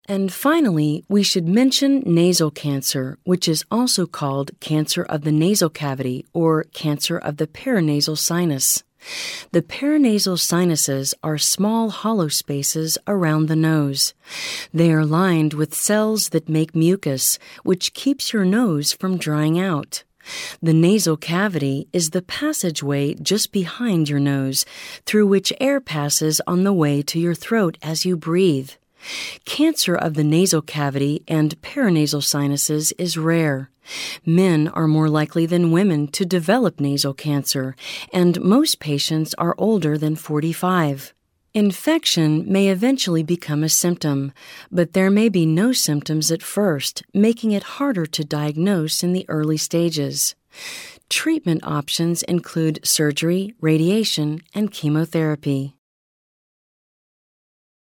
And finally, we should mention nasal cancer, which is also called cancer of the nasal cavity or cancer of the paranasal sinus. The paranasal sinuses are small hollow spaces around the nose. They are lined with cells that make mucus, which keeps your nose from drying out. The nasal cavity is the passageway just behind your nose, through which air passes on the way to your throat as you breathe. Cancer of the nasal cavity and paranasal sinuses is rare. Men are more likely than women to develop nasal cancer, and most patients are older than 45. Infection may eventually become a symptom, but there may be no symptoms at first, making it harder to diagnose in the early stages. Treatment options include surgery, radiation, and chemotherapy.